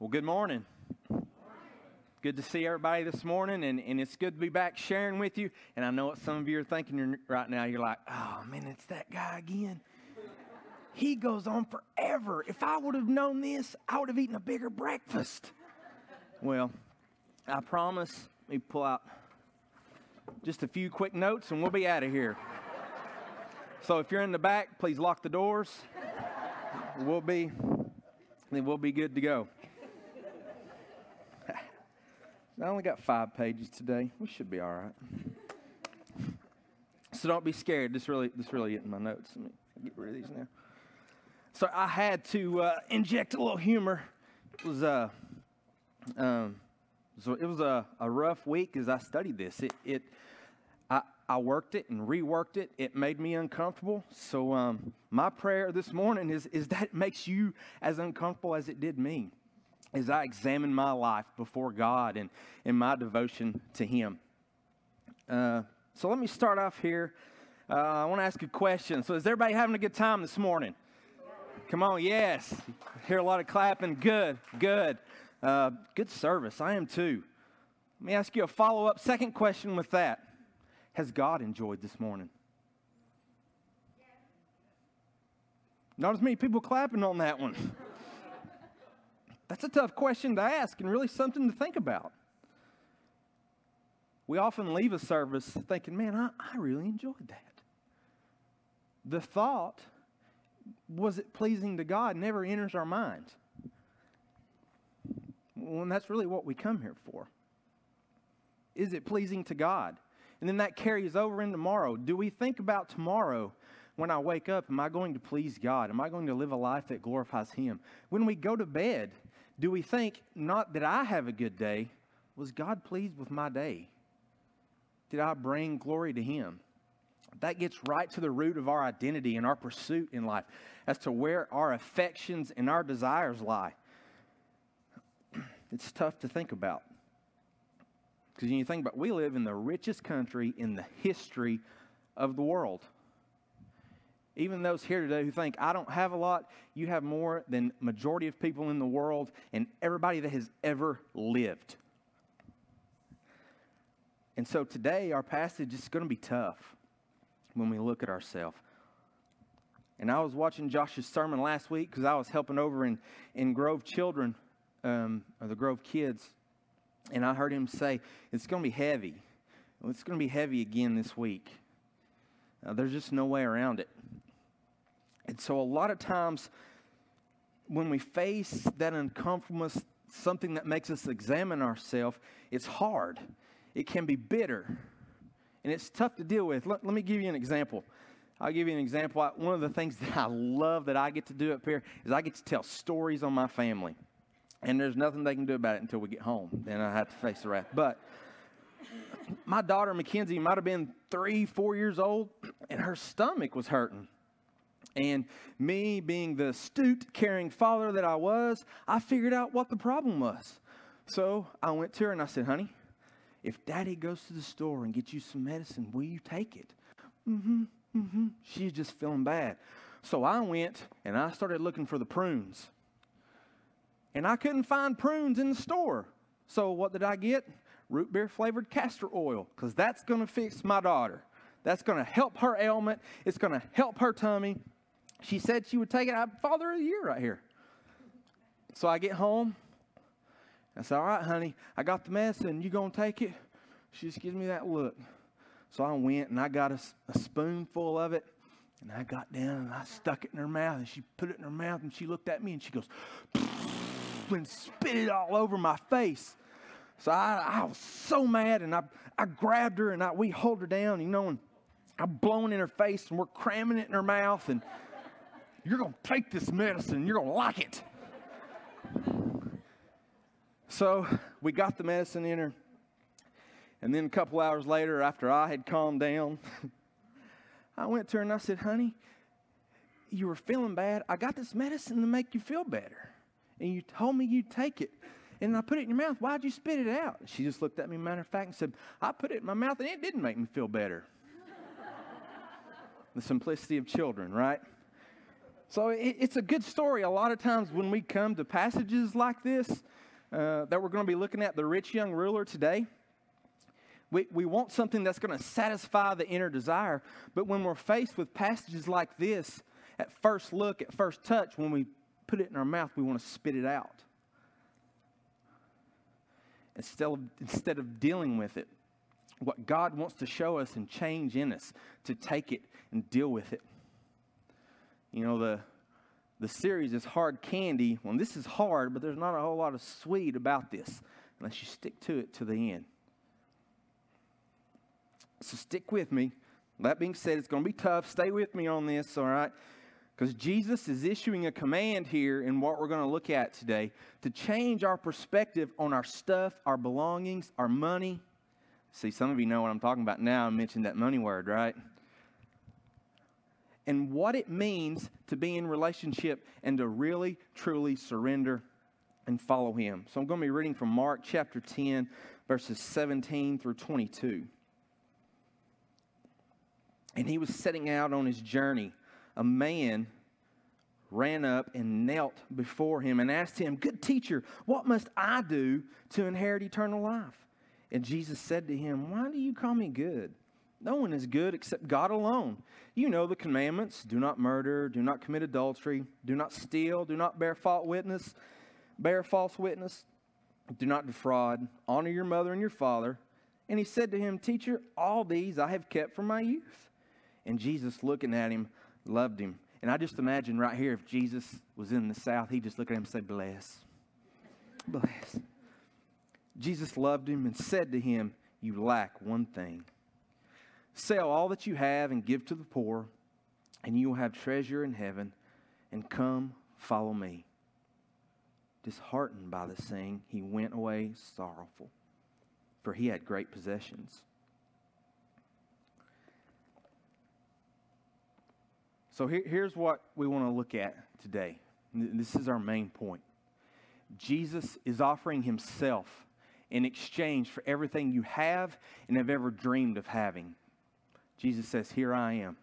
Well, good morning. Good to see everybody this morning, and it's good to be back sharing with you. And I know what some of you are thinking right now. You're like, oh, man, it's that guy again. He goes on forever. If I would have known this, I would have eaten a bigger breakfast. Well, I promise, let me pull out just a few quick notes, and we'll be out of here. So if you're in the back, please lock the doors. We'll be good to go. I only got 5 pages today. We should be all right. So don't be scared. This really isn't my notes. Let me get rid of these now. So I had to inject a little humor. It was a rough week as I studied this. I worked it and reworked it. It made me uncomfortable. So my prayer this morning is that it makes you as uncomfortable as it did me, as I examine my life before God and in my devotion to Him. So let me start off here. I want to ask a question. So is everybody having a good time this morning? Come on, yes. I hear a lot of clapping. Good. Good service. I am too. Let me ask you a follow-up second question with that. Has God enjoyed this morning? Not as many people clapping on that one. That's a tough question to ask and really something to think about. We often leave a service thinking, man, I really enjoyed that. The thought, was it pleasing to God, never enters our mind. Well, and that's really what we come here for. Is it pleasing to God? And then that carries over in tomorrow. Do we think about tomorrow when I wake up, am I going to please God? Am I going to live a life that glorifies Him? When we go to bed, do we think, not that I have a good day, was God pleased with my day? Did I bring glory to Him? That gets right to the root of our identity and our pursuit in life as to where our affections and our desires lie. It's tough to think about. Because when you think about, we live in the richest country in the history of the world. Even those here today who think, I don't have a lot, you have more than majority of people in the world and everybody that has ever lived. And so today, our passage is going to be tough when we look at ourselves. And I was watching Josh's sermon last week because I was helping over in Grove Children, or the Grove Kids. And I heard him say, it's going to be heavy. Well, it's going to be heavy again this week. There's just no way around it. And so a lot of times when we face that uncomfortableness, something that makes us examine ourselves, it's hard. It can be bitter. And it's tough to deal with. Let me give you an example. I'll give you an example. One of the things that I love that I get to do up here is I get to tell stories on my family. And there's nothing they can do about it until we get home. Then I have to face the wrath. But my daughter, Mackenzie, might have been 3-4 years old, and her stomach was hurting. And me being the astute, caring father that I was, I figured out what the problem was. So I went to her and I said, honey, if Daddy goes to the store and gets you some medicine, will you take it? She's just feeling bad. So I went and I started looking for the prunes. And I couldn't find prunes in the store. So what did I get? Root beer flavored castor oil, because that's going to fix my daughter. That's going to help her ailment. It's going to help her tummy. She said she would take it. Father of the year right here. So I get home. I said, all right, honey, I got the medicine. You going to take it? She just gives me that look. So I went and I got a spoonful of it. And I got down and I stuck it in her mouth. And she put it in her mouth and she looked at me and she goes, and spit it all over my face. So I was so mad, and I grabbed her, and we hold her down, and I'm blowing in her face, and we're cramming it in her mouth, and you're going to take this medicine, you're going to like it. So we got the medicine in her, and then a couple hours later, after I had calmed down, I went to her and I said, honey, you were feeling bad. I got this medicine to make you feel better. And you told me you'd take it. And I put it in your mouth. Why'd you spit it out? She just looked at me, matter of fact, and said, I put it in my mouth and it didn't make me feel better. The simplicity of children, right? So it's a good story. A lot of times when we come to passages like this, that we're going to be looking at the rich young ruler today, we want something that's going to satisfy the inner desire. But when we're faced with passages like this, at first look, at first touch, when we put it in our mouth, we want to spit it out. Instead of dealing with it, what God wants to show us and change in us, to take it and deal with it. You know, the series is Hard Candy. Well, this is hard, but there's not a whole lot of sweet about this unless you stick to it to the end. So stick with me. That being said, it's going to be tough. Stay with me on this, all right? Because Jesus is issuing a command here in what we're going to look at today to change our perspective on our stuff, our belongings, our money. See, some of you know what I'm talking about now. I mentioned that money word, right? And what it means to be in relationship and to really, truly surrender and follow Him. So I'm going to be reading from Mark chapter 10, verses 17 through 22. And he was setting out on his journey. A man ran up and knelt before him and asked him, "Good teacher, what must I do to inherit eternal life?" And Jesus said to him, "Why do you call me good? No one is good except God alone. You know the commandments: do not murder, do not commit adultery, do not steal, do not bear false witness, do not defraud, honor your mother and your father." And he said to him, "Teacher, all these I have kept from my youth." And Jesus, looking at him, loved him. And I just imagine right here, if Jesus was in the South, he'd just look at him and say, "Bless. Bless." Jesus loved him and said to him, "You lack one thing. Sell all that you have and give to the poor, and you will have treasure in heaven, and come, follow me." Disheartened by this saying, he went away sorrowful, for he had great possessions. So here's what we want to look at today. This is our main point. Jesus is offering himself in exchange for everything you have and have ever dreamed of having. Jesus says, "Here I am,"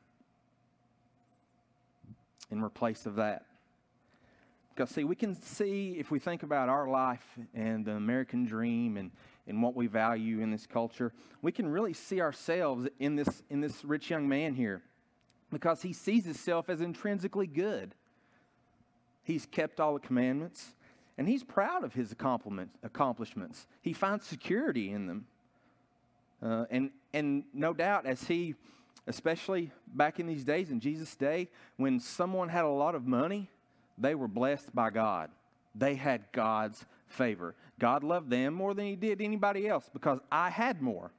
in replace of that. Because see, we can see, if we think about our life and the American dream and what we value in this culture, we can really see ourselves in this rich young man here. Because he sees himself as intrinsically good. He's kept all the commandments, and he's proud of his accomplishments. He finds security in them. And no doubt, as he, especially back in these days, in Jesus' day, when someone had a lot of money, they were blessed by God. They had God's favor. God loved them more than he did anybody else because I had more.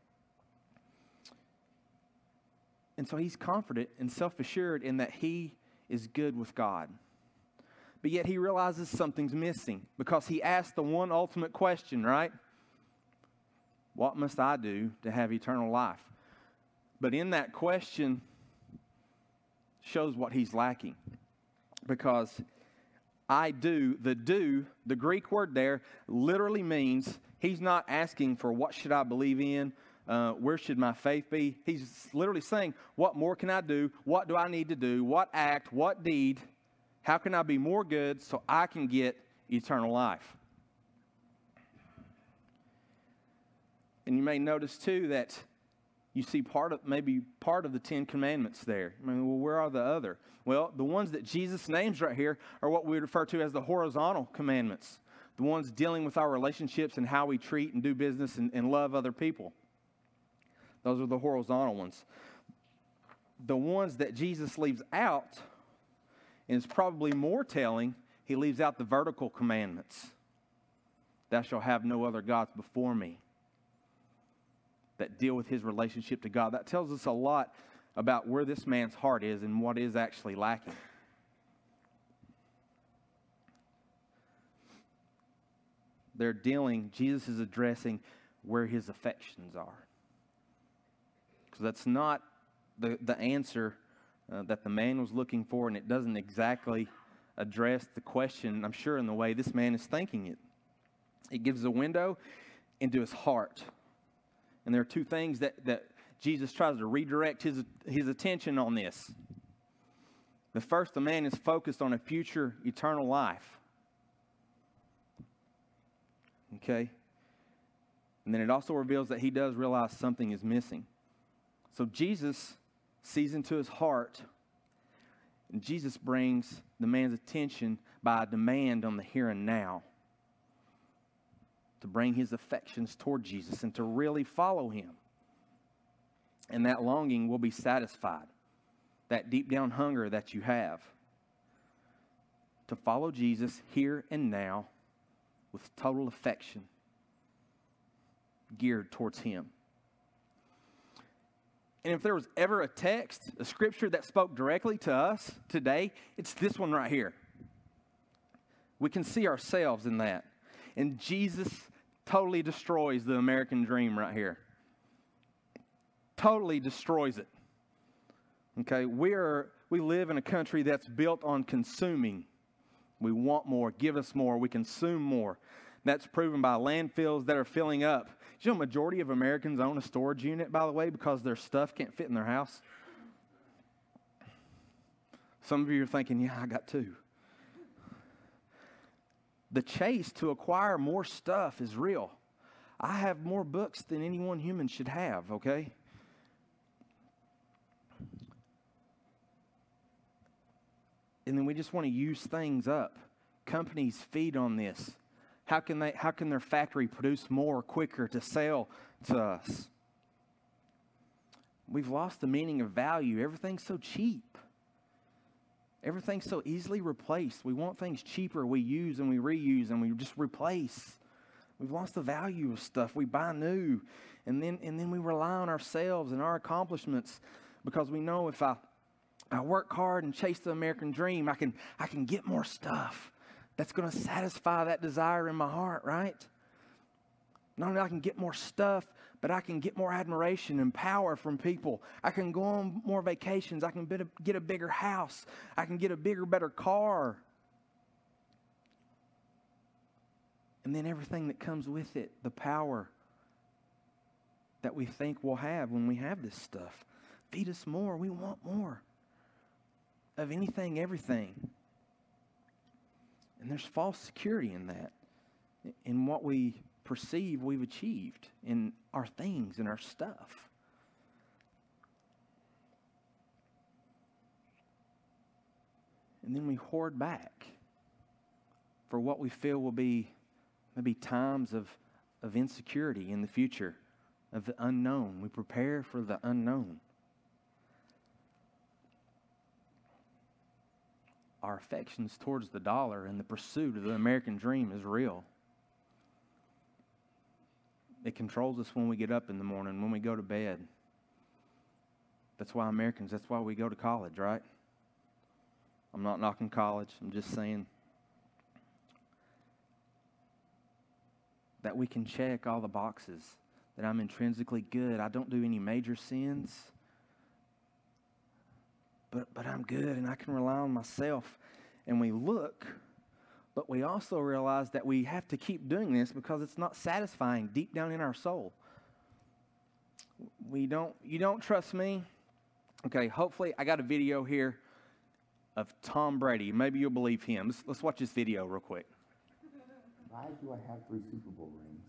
And so he's confident and self-assured in that he is good with God. But yet he realizes something's missing because he asked the one ultimate question, right? What must I do to have eternal life? But in that question shows what he's lacking. Because the Greek word there literally means he's not asking for what should I believe in, where should my faith be? He's literally saying, what more can I do? What do I need to do? What act? What deed? How can I be more good so I can get eternal life? And you may notice too that you see part of the Ten Commandments there. I mean, well, where are the other? Well, the ones that Jesus names right here are what we refer to as the horizontal commandments. The ones dealing with our relationships and how we treat and do business and love other people. Those are the horizontal ones. The ones that Jesus leaves out, and it's probably more telling, he leaves out the vertical commandments. Thou shalt have no other gods before me. That deal with his relationship to God. That tells us a lot about where this man's heart is and what is actually lacking. Jesus is addressing where his affections are. Because that's not the answer that the man was looking for, and it doesn't exactly address the question, I'm sure, in the way this man is thinking it. It gives a window into his heart. And there are two things that Jesus tries to redirect his attention on this. The first, the man is focused on a future eternal life. Okay? And then it also reveals that he does realize something is missing. So Jesus sees into his heart, and Jesus brings the man's attention by a demand on the here and now, to bring his affections toward Jesus and to really follow him. And that longing will be satisfied, that deep down hunger that you have to follow Jesus here and now with total affection geared towards him. And if there was ever a text, a scripture that spoke directly to us today, it's this one right here. We can see ourselves in that. And Jesus totally destroys the American dream right here. Totally destroys it. Okay, we live in a country that's built on consuming. We want more, give us more, we consume more. That's proven by landfills that are filling up. Do you know, majority of Americans own a storage unit, by the way, because their stuff can't fit in their house? Some of you are thinking, yeah, I got two. The chase to acquire more stuff is real. I have more books than any one human should have, okay? And then we just want to use things up. Companies feed on this. How can their factory produce more quicker to sell to us? We've lost the meaning of value. Everything's so cheap. Everything's so easily replaced. We want things cheaper. We use and we reuse and we just replace. We've lost the value of stuff. We buy new, and then we rely on ourselves and our accomplishments, because we know if I work hard and chase the American dream, I can get more stuff. That's going to satisfy that desire in my heart, right? Not only I can get more stuff, but I can get more admiration and power from people. I can go on more vacations. I can get a bigger house. I can get a bigger, better car. And then everything that comes with it, the power that we think we'll have when we have this stuff. Feed us more. We want more of anything, everything. And there's false security in that, in what we perceive we've achieved, in our things and our stuff. And then we hoard back for what we feel will be maybe times of insecurity in the future, of the unknown. We prepare for the unknown. Our affections towards the dollar and the pursuit of the American dream is real. It controls us when we get up in the morning, when we go to bed. That's why we go to college, right? I'm not knocking college. I'm just saying that we can check all the boxes, that I'm intrinsically good. I don't do any major sins. But I'm good and I can rely on myself. And we look, but we also realize that we have to keep doing this because it's not satisfying deep down in our soul. You don't trust me? Okay, hopefully I got a video here of Tom Brady. Maybe you'll believe him. Let's watch this video real quick. Why do I have 3 Super Bowl rings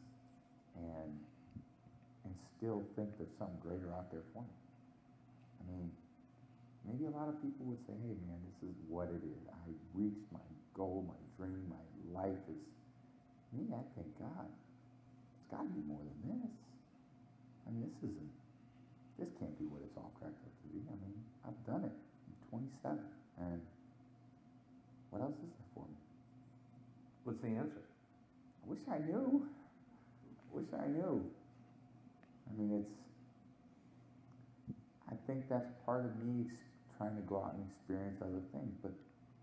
and still think there's something greater out there for me? I mean, maybe a lot of people would say, hey man, this is what it is. I reached my goal, my dream, my life is... Me, I think, God, it's got to be more than this. I mean, this can't be what it's all cracked up to be. I mean, I've done it. I'm 27, and what else is there for me? What's the answer? I wish I knew. I mean, I think that's part of me trying to go out and experience other things. But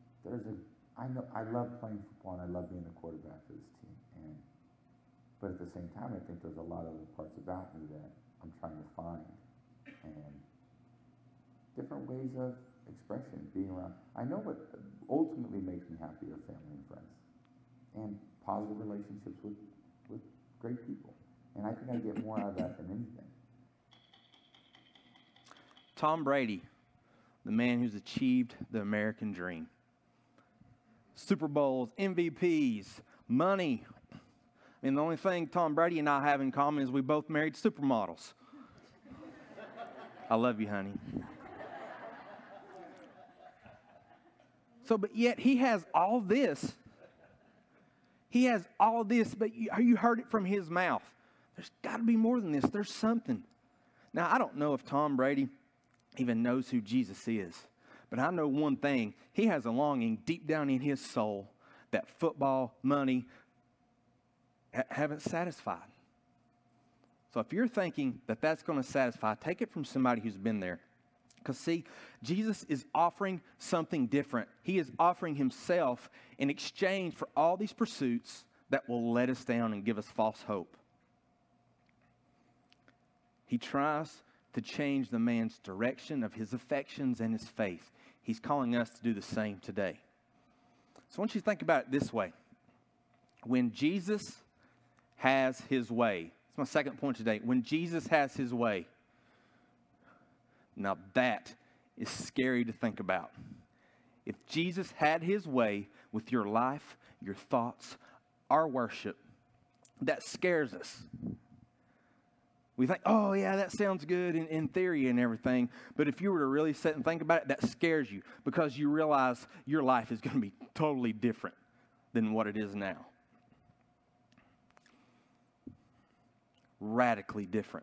I love playing football and I love being the quarterback for this team. But at the same time, I think there's a lot of other parts about me that I'm trying to find, and different ways of expression, being around. I know what ultimately makes me happy are family and friends, and positive relationships with great people. And I think I get more out of that than anything. Tom Brady, the man who's achieved the American dream. Super Bowls, MVPs, money. I mean, the only thing Tom Brady and I have in common is we both married supermodels. I love you, honey. So, but yet he has all this. He has all this, but you heard it from his mouth. There's got to be more than this. There's something. Now, I don't know if Tom Brady even knows who Jesus is, but I know one thing. He has a longing deep down in his soul that football, money, haven't satisfied. So if you're thinking that that's going to satisfy, take it from somebody who's been there. Because see, Jesus is offering something different. He is offering himself in exchange for all these pursuits that will let us down and give us false hope. He tries to change the man's direction of his affections and his faith. He's calling us to do the same today. So I want you to think about it this way. When Jesus has his way, it's my second point today. When Jesus has his way, now that is scary to think about. If Jesus had his way with your life, your thoughts, our worship, that scares us. We think, oh yeah, that sounds good in theory and everything. But if you were to really sit and think about it, that scares you because you realize your life is going to be totally different than what it is now. Radically different.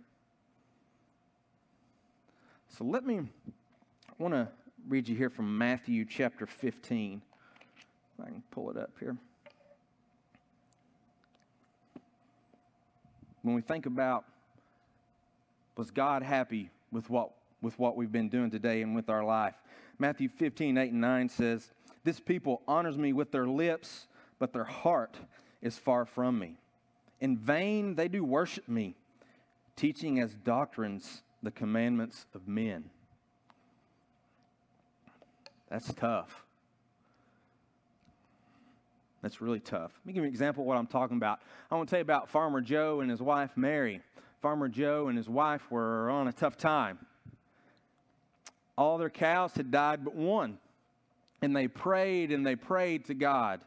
So I want to read you here from Matthew chapter 15. If I can pull it up here. When we think about, was God happy with what we've been doing today and with our life? Matthew 15, 8 and 9 says, "This people honors me with their lips, but their heart is far from me. In vain they do worship me, teaching as doctrines the commandments of men." That's tough. That's really tough. Let me give you an example of what I'm talking about. I want to tell you about Farmer Joe and his wife, Mary. Farmer Joe and his wife were on a tough time. All their cows had died but one. And they prayed to God.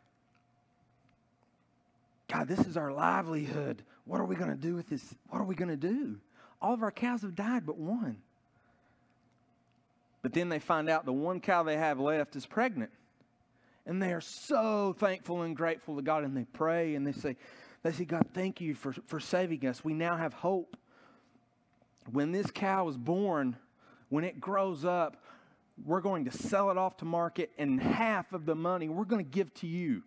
God, this is our livelihood. What are we going to do with this? What are we going to do? All of our cows have died but one. But then they find out the one cow they have left is pregnant. And they are so thankful and grateful to God. And they pray and they say, God, thank you for saving us. We now have hope. When this cow is born, when it grows up, we're going to sell it off to market, and half of the money we're going to give to you.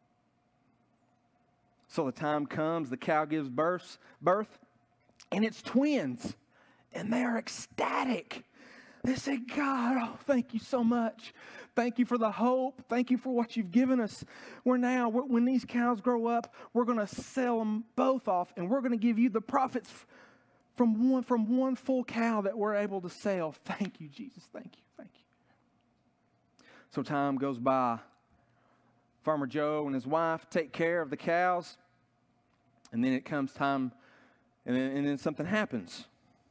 So the time comes, the cow gives birth, and it's twins. And they are ecstatic. They say, God, oh, thank you so much. Thank you for the hope. Thank you for what you've given us. When these cows grow up, we're going to sell them both off, and we're going to give you the profits from one full cow that we're able to sell. Thank you, Jesus. Thank you. Thank you. So time goes by. Farmer Joe and his wife take care of the cows, and then it comes time, and then something happens.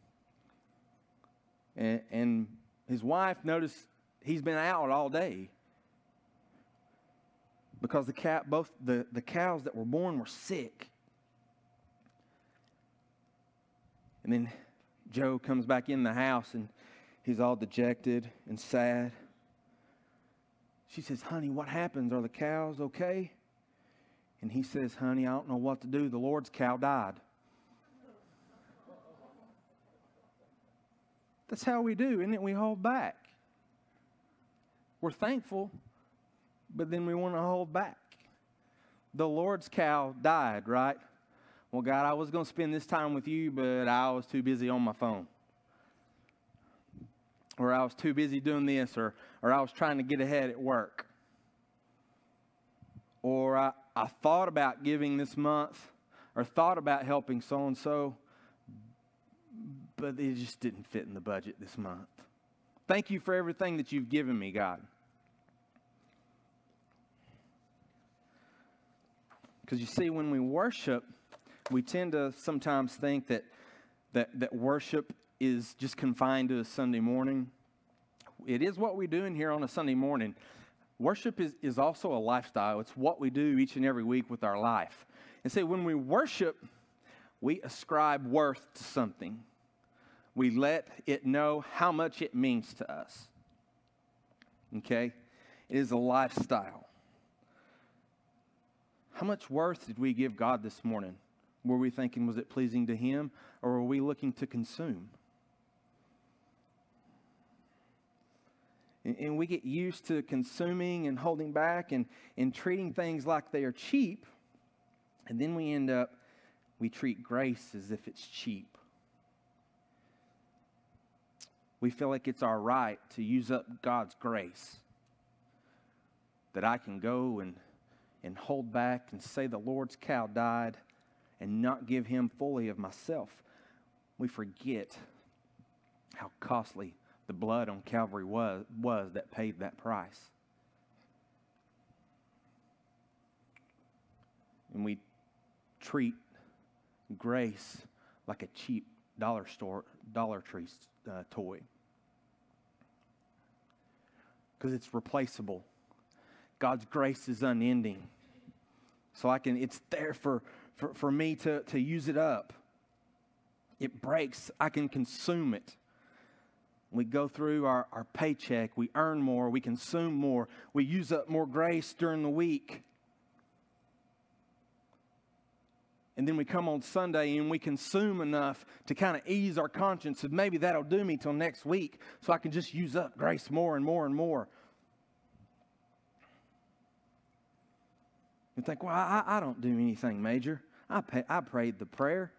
And his wife noticed he's been out all day because both the cows that were born were sick. And then Joe comes back in the house and he's all dejected and sad. She says, honey, what happens? Are the cows okay? And he says, honey, I don't know what to do. The Lord's cow died. That's how we do, isn't it? We hold back. We're thankful, but then we want to hold back. The Lord's cow died, right? Well, God, I was going to spend this time with you, but I was too busy on my phone. Or I was too busy doing this, or I was trying to get ahead at work. Or I thought about giving this month, or thought about helping so-and-so, but it just didn't fit in the budget this month. Thank you for everything that you've given me, God. Because you see, when we worship, we tend to sometimes think that worship is just confined to a Sunday morning. It is what we do in here on a Sunday morning. Worship is also a lifestyle. It's what we do each and every week with our life. And so when we worship, we ascribe worth to something. We let it know how much it means to us. Okay? It is a lifestyle. How much worth did we give God this morning? Were we thinking, was it pleasing to Him? Or were we looking to consume? And we get used to consuming and holding back and treating things like they are cheap. And then we treat grace as if it's cheap. We feel like it's our right to use up God's grace. That I can go and hold back and say the Lord's cow died and not give Him fully of myself. We forget how costly the blood on Calvary was that paid that price. And we treat grace like a cheap Dollar Tree toy. Because it's replaceable. God's grace is unending. So it's there for me to use it up. It breaks, I can consume it. We go through our paycheck, we earn more, we consume more, we use up more grace during the week. And then we come on Sunday and we consume enough to kind of ease our conscience of maybe that'll do me till next week so I can just use up grace more and more and more. You think, well, I don't do anything major. I prayed the prayer.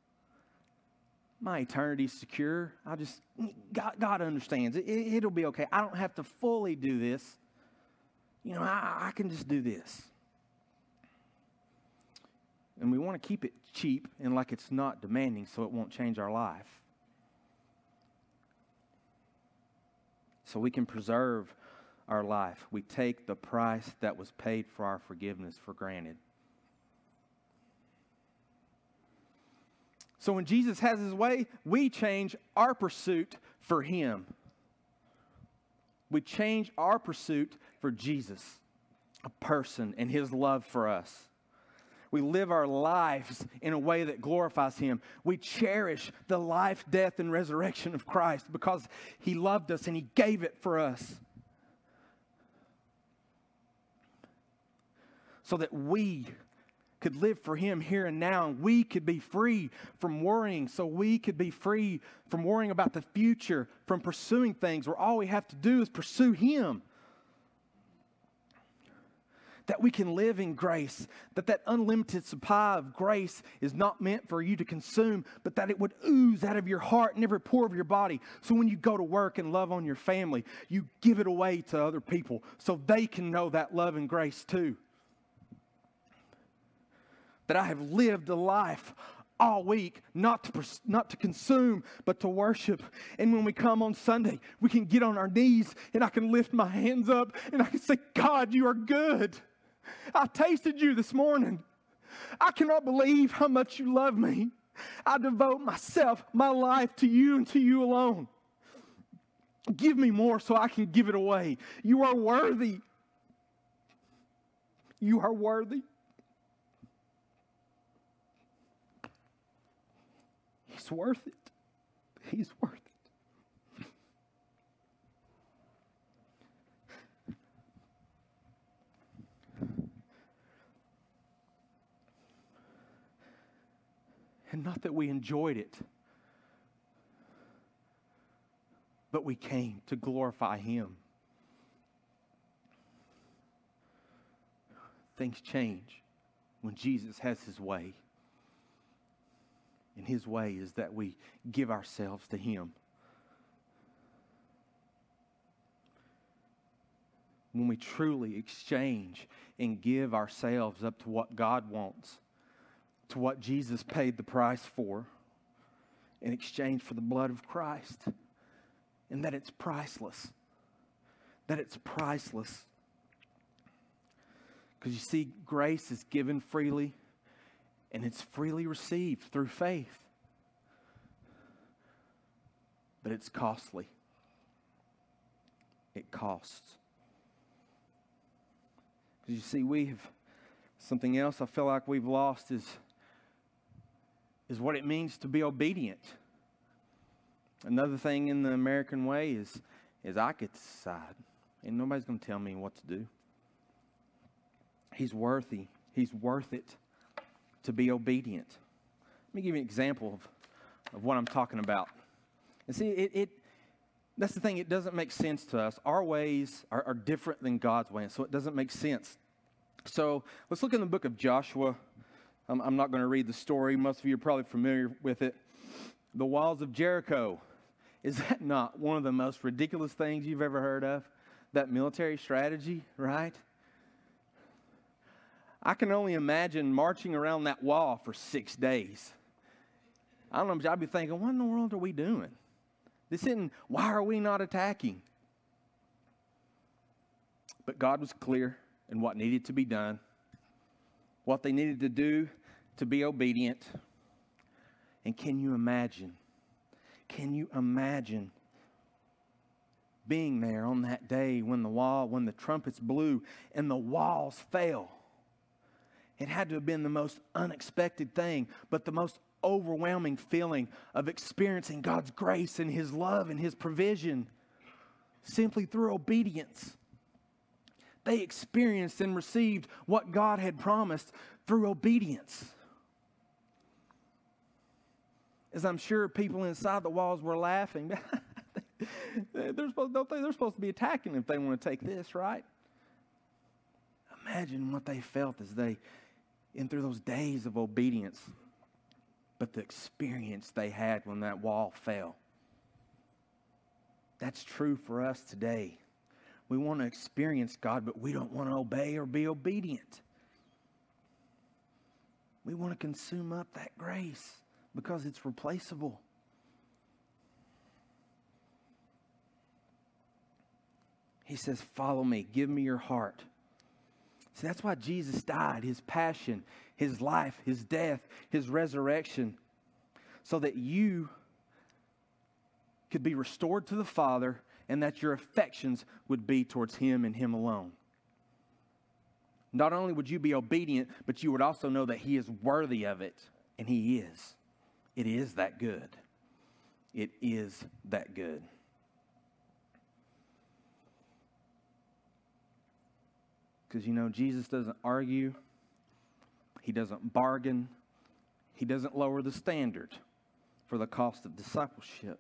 My eternity's secure. God understands. It'll be okay. I don't have to fully do this. I can just do this. And we want to keep it cheap and like it's not demanding so it won't change our life. So we can preserve our life. We take the price that was paid for our forgiveness for granted. So when Jesus has His way, we change our pursuit for Him. We change our pursuit for Jesus, a person, and His love for us. We live our lives in a way that glorifies Him. We cherish the life, death, and resurrection of Christ because He loved us and He gave it for us. So that we could live for Him here and now, and we could be free from worrying, so we could be free from worrying about the future, from pursuing things where all we have to do is pursue Him. That we can live in grace, that unlimited supply of grace is not meant for you to consume, but that it would ooze out of your heart and every pore of your body. So when you go to work and love on your family, you give it away to other people so they can know that love and grace too. That I have lived a life all week, not to consume, but to worship. And when we come on Sunday, we can get on our knees and I can lift my hands up and I can say, God, you are good. I tasted you this morning. I cannot believe how much you love me. I devote myself, my life to you and to you alone. Give me more so I can give it away. You are worthy. You are worthy. He's worth it. He's worth it. And not that we enjoyed it, but we came to glorify Him. Things change when Jesus has His way. And His way is that we give ourselves to Him. When we truly exchange and give ourselves up to what God wants, to what Jesus paid the price for, in exchange for the blood of Christ, and that it's priceless. That it's priceless. Because you see, grace is given freely, and it's freely received through faith. But it's costly. it costs. Because you see, something else I feel like we've lost is what it means to be obedient. Another thing in the American way is I get to decide. And nobody's going to tell me what to do. He's worthy. He's worth it to be obedient. Let me give you an example of what I'm talking about. And see, that's the thing. It doesn't make sense to us. Our ways are different than God's ways, so it doesn't make sense. So let's look in the book of Joshua. I'm not going to read the story. Most of you are probably familiar with it. The walls of Jericho. Is that not one of the most ridiculous things you've ever heard of? That military strategy, right? I can only imagine marching around that wall for 6 days. I don't know, but I'd be thinking, what in the world are we doing? Why are we not attacking? But God was clear in what needed to be done, what they needed to do to be obedient. And can you imagine being there on that day when the trumpets blew and the walls fell? It had to have been the most unexpected thing, but the most overwhelming feeling of experiencing God's grace and His love and His provision simply through obedience. They experienced and received what God had promised through obedience. As I'm sure people inside the walls were laughing. They're supposed to be attacking if they want to take this, right? Imagine what they felt as they, through those days of obedience, but the experience they had when that wall fell. That's true for us today. We want to experience God, but we don't want to obey or be obedient. We want to consume up that grace because it's replaceable. He says, follow me, give me your heart. See, that's why Jesus died, His passion, His life, His death, His resurrection, so that you could be restored to the Father and that your affections would be towards Him and Him alone. Not only would you be obedient, but you would also know that He is worthy of it, and He is. It is that good. It is that good. Because, Jesus doesn't argue. He doesn't bargain. He doesn't lower the standard for the cost of discipleship.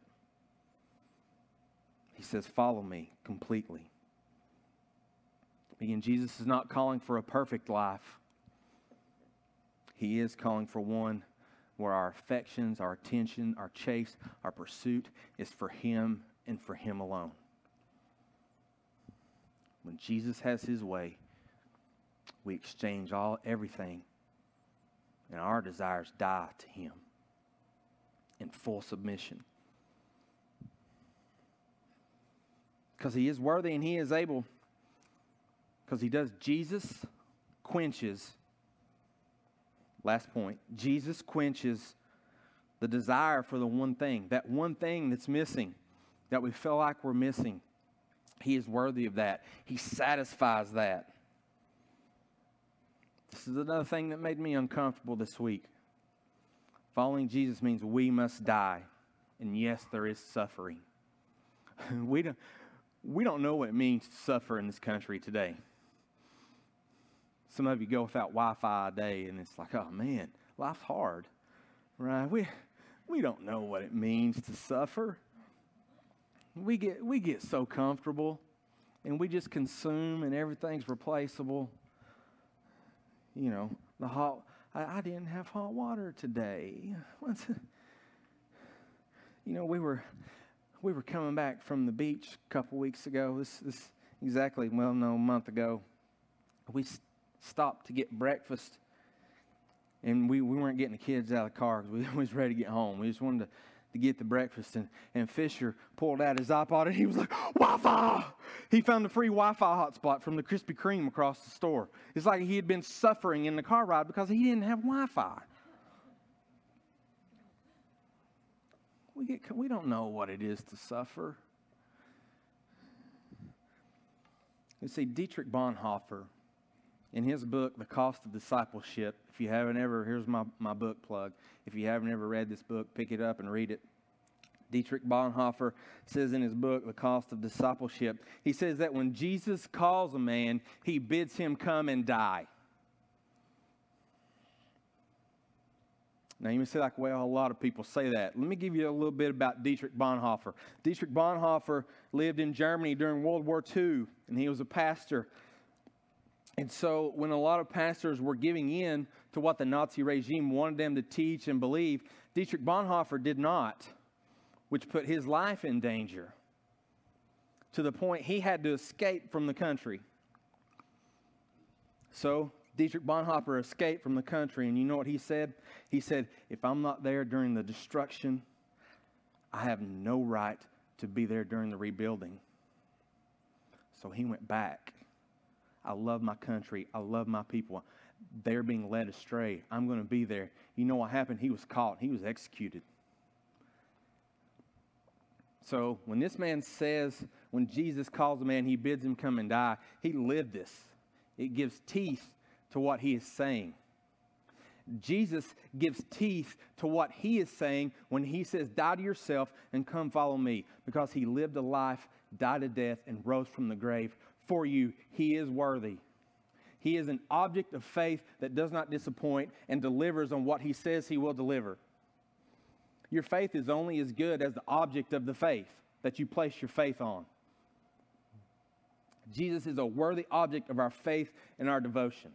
He says, follow me completely. Again, Jesus is not calling for a perfect life. He is calling for one where our affections, our attention, our chase, our pursuit is for Him and for Him alone. When Jesus has His way, we exchange everything, and our desires die to Him in full submission. Because He is worthy and He is able. Because He does. Jesus quenches, last point, Jesus quenches the desire for the one thing, that one thing that's missing, that we feel like we're missing. He is worthy of that. He satisfies that. This is another thing that made me uncomfortable this week. Following Jesus means we must die. And yes, there is suffering. We don't know what it means to suffer in this country today. Some of you go without Wi-Fi a day, and it's like, oh man, life's hard, right? We don't know what it means to suffer. We get so comfortable, and we just consume, and everything's replaceable. I didn't have hot water today. We were coming back from the beach a couple weeks ago. A month ago. We stopped to get breakfast, and we weren't getting the kids out of the car because we was ready to get home. We just wanted to get the breakfast, and Fisher pulled out his iPod, and he was like, Wi-Fi! He found a free Wi-Fi hotspot from the Krispy Kreme across the store. It's like he had been suffering in the car ride because he didn't have Wi-Fi. We don't know what it is to suffer. You see, Dietrich Bonhoeffer, in his book, The Cost of Discipleship, if you haven't ever, here's my book plug. If you haven't ever read this book, pick it up and read it. Dietrich Bonhoeffer says in his book, The Cost of Discipleship, he says that when Jesus calls a man, he bids him come and die. Now, you may say, like, well, a lot of people say that. Let me give you a little bit about Dietrich Bonhoeffer. Dietrich Bonhoeffer lived in Germany during World War II, and he was a pastor. And so when a lot of pastors were giving in to what the Nazi regime wanted them to teach and believe, Dietrich Bonhoeffer did not, which put his life in danger to the point he had to escape from the country. So Dietrich Bonhoeffer escaped from the country, and you know what he said? He said, if I'm not there during the destruction, I have no right to be there during the rebuilding. So he went back. I love my country. I love my people. They're being led astray. I'm going to be there. You know what happened? He was caught. He was executed. So when this man says, when Jesus calls a man, he bids him come and die, he lived this. It gives teeth to what he is saying. Jesus gives teeth to what he is saying when he says, die to yourself and come follow me, because he lived a life, died a death, and rose from the grave for you. He is worthy. He is an object of faith that does not disappoint and delivers on what he says he will deliver. Your faith is only as good as the object of the faith that you place your faith on. Jesus is a worthy object of our faith and our devotion.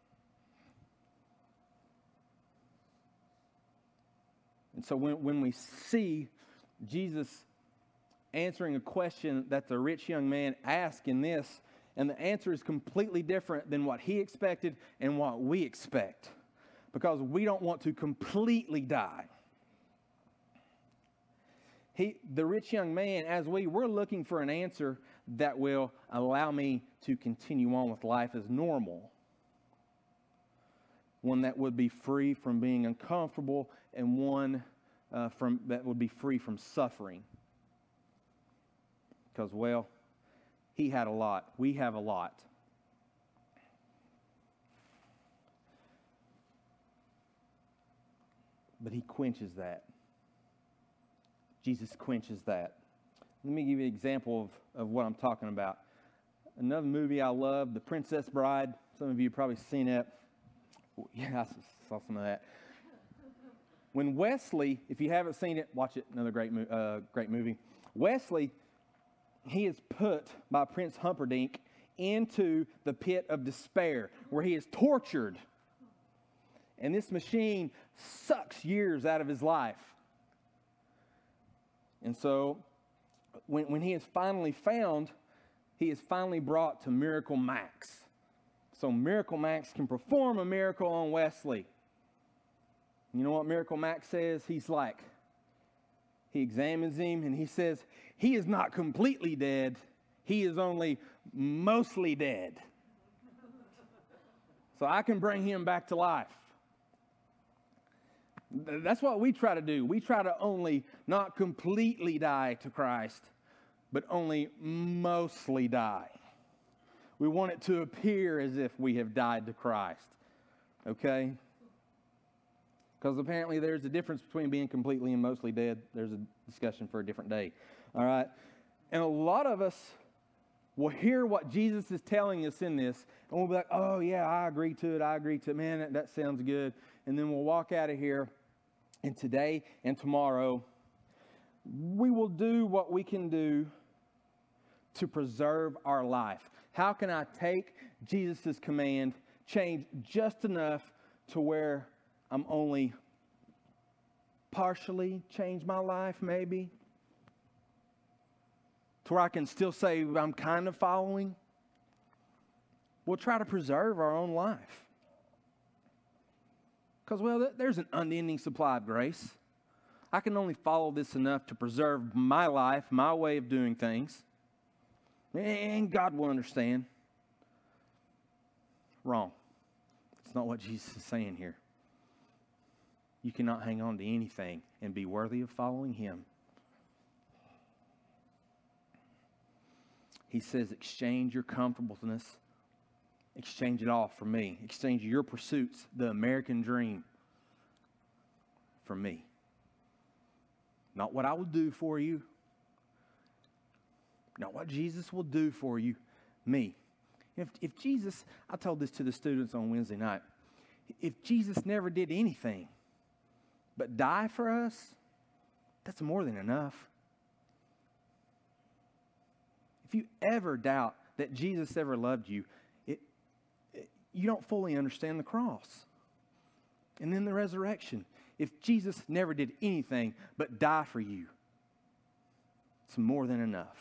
And so when we see Jesus answering a question that the rich young man asked in this, and the answer is completely different than what he expected and what we expect, because we don't want to completely die. The rich young man, as we're looking for an answer that will allow me to continue on with life as normal. One that would be free from being uncomfortable, and one that would be free from suffering. Because, well, he had a lot. We have a lot. But he quenches that. Jesus quenches that. Let me give you an example of what I'm talking about. Another movie I love, The Princess Bride. Some of you have probably seen it. Yeah, I saw some of that. When Wesley, if you haven't seen it, watch it. Another great movie. Wesley, he is put by Prince Humperdinck into the pit of despair, where he is tortured. And this machine sucks years out of his life. And so, when he is finally found, he is finally brought to Miracle Max. So Miracle Max can perform a miracle on Wesley. You know what Miracle Max says? He examines him and he says, he is not completely dead. He is only mostly dead. So I can bring him back to life. That's what we try to do. We try to only not completely die to Christ, but only mostly die. We want it to appear as if we have died to Christ. Okay? Because apparently there's a difference between being completely and mostly dead. There's a discussion for a different day. All right? And a lot of us will hear what Jesus is telling us in this, and we'll be like, oh, yeah, I agree to it. Man, that sounds good. And then we'll walk out of here, and today and tomorrow, we will do what we can do to preserve our life. How can I take Jesus' command, change just enough to where I'm only partially change my life, maybe? To where I can still say I'm kind of following? We'll try to preserve our own life. Because, well, there's an unending supply of grace. I can only follow this enough to preserve my life, my way of doing things. And God will understand. Wrong. That's not what Jesus is saying here. You cannot hang on to anything and be worthy of following Him. He says, exchange your comfortableness, exchange it all for me. Exchange your pursuits, the American dream, for me. Not what I will do for you, not what Jesus will do for you, me. If Jesus, I told this to the students on Wednesday night, if Jesus never did anything but die for us, that's more than enough. If you ever doubt that Jesus ever loved you, you don't fully understand the cross. And then the resurrection. If Jesus never did anything but die for you, it's more than enough.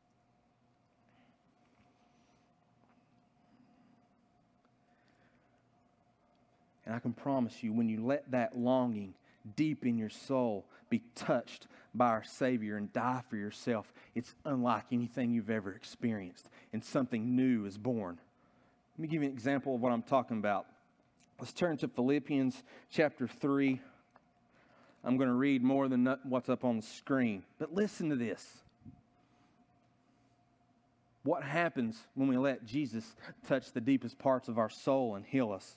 And I can promise you, when you let that longing deep in your soul be touched by our Savior and die for yourself, it's unlike anything you've ever experienced, and something new is born. Let me give you an example of what I'm talking about. Let's turn to Philippians chapter 3. I'm going to read more than what's up on the screen. But listen to this. What happens when we let Jesus touch the deepest parts of our soul and heal us?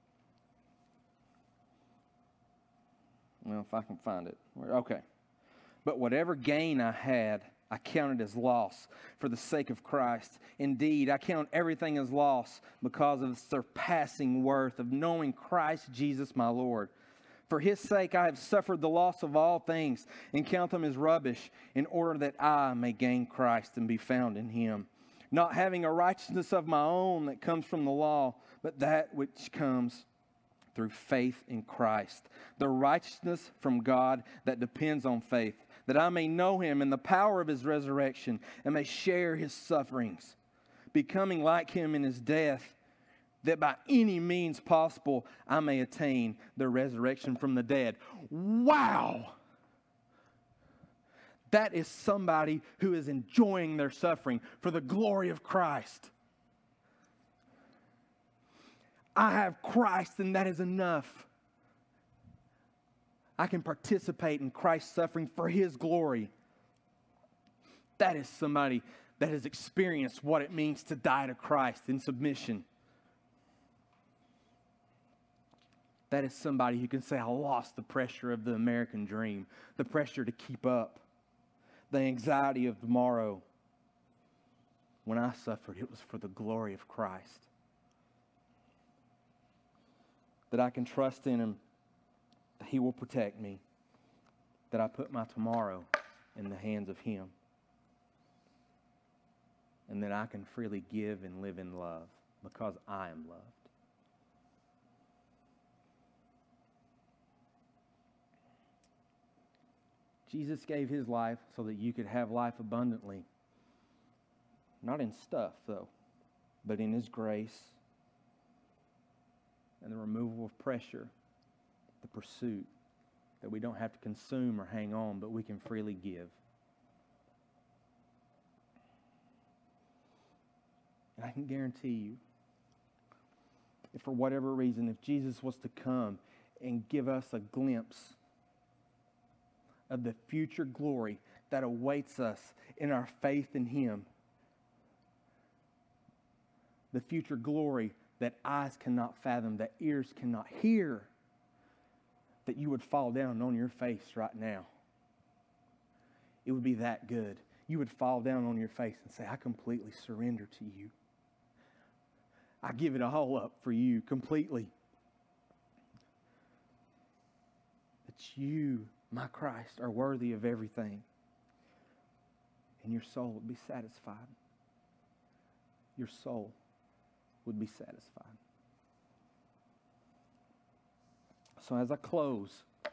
Well, if I can find it. Okay. But whatever gain I had, I counted as loss for the sake of Christ. Indeed, I count everything as loss because of the surpassing worth of knowing Christ Jesus my Lord. For his sake I have suffered the loss of all things and count them as rubbish, in order that I may gain Christ and be found in him, not having a righteousness of my own that comes from the law, but that which comes through faith in Christ, the righteousness from God that depends on faith, that I may know him in the power of his resurrection and may share his sufferings, becoming like him in his death, that by any means possible I may attain the resurrection from the dead. Wow! That is somebody who is enjoying their suffering for the glory of Christ. I have Christ, and that is enough. I can participate in Christ's suffering for his glory. That is somebody that has experienced what it means to die to Christ in submission. That is somebody who can say, I lost the pressure of the American dream, the pressure to keep up, the anxiety of tomorrow. When I suffered, it was for the glory of Christ. That I can trust in him, that he will protect me, that I put my tomorrow in the hands of him, and that I can freely give and live in love because I am loved. Jesus gave his life so that you could have life abundantly. Not in stuff, though, but in his grace and the removal of pressure, the pursuit, that we don't have to consume or hang on, but we can freely give. And I can guarantee you, if for whatever reason, if Jesus was to come and give us a glimpse of the future glory that awaits us in our faith in him, the future glory that eyes cannot fathom, that ears cannot hear, that you would fall down on your face right now. It would be that good. You would fall down on your face and say, I completely surrender to you. I give it all up for you completely. That you, my Christ, are worthy of everything. And your soul would be satisfied. Your soul would be satisfied. So as I close,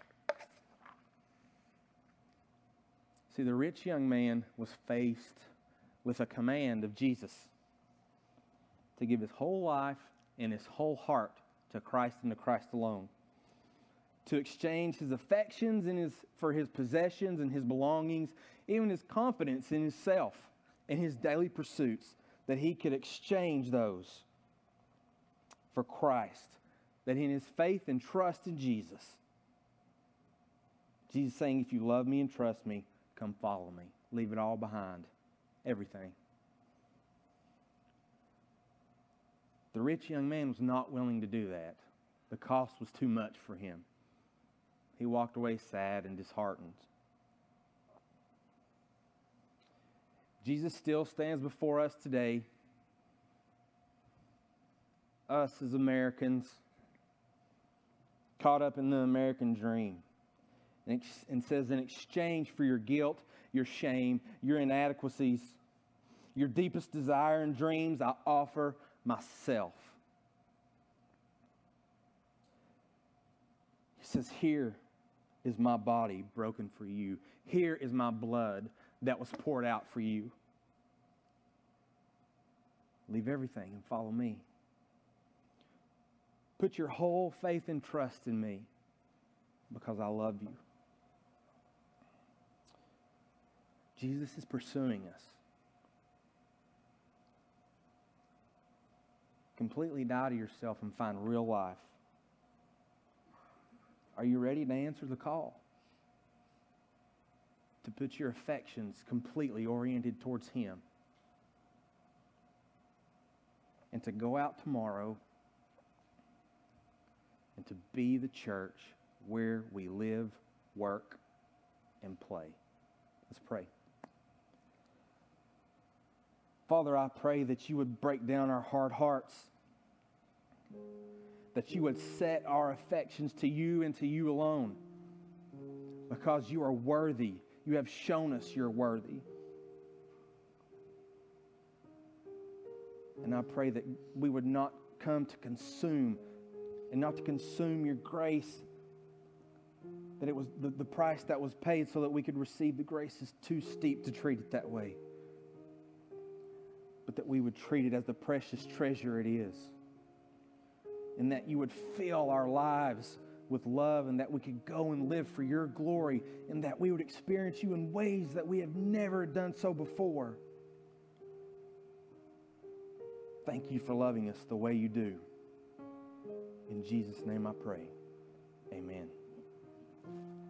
see, the rich young man was faced with a command of Jesus to give his whole life and his whole heart to Christ and to Christ alone. To exchange his affections and for his possessions and his belongings, even his confidence in himself and his daily pursuits, that he could exchange those for Christ. That in his faith and trust in Jesus, Jesus saying, if you love me and trust me, come follow me. Leave it all behind. Everything. The rich young man was not willing to do that. The cost was too much for him. He walked away sad and disheartened. Jesus still stands before us today, us as Americans, caught up in the American dream, and says, in exchange for your guilt, your shame, your inadequacies, your deepest desire and dreams, I offer myself. He says, here is my body broken for you. Here is my blood that was poured out for you. Leave everything and follow me. Put your whole faith and trust in me because I love you. Jesus is pursuing us. Completely die to yourself and find real life. Are you ready to answer the call? To put your affections completely oriented towards Him. And to go out tomorrow and to be the church where we live, work, and play. Let's pray. Father, I pray that you would break down our hard hearts, that you would set our affections to you and to you alone, because you are worthy. You have shown us you're worthy. And I pray that we would not come to consume and not to consume your grace, that it was the price that was paid so that we could receive the grace is too steep to treat it that way. But that we would treat it as the precious treasure it is. And that you would fill our lives with love, and that we could go and live for your glory, and that we would experience you in ways that we have never done so before. Thank you for loving us the way you do. In Jesus' name I pray. Amen.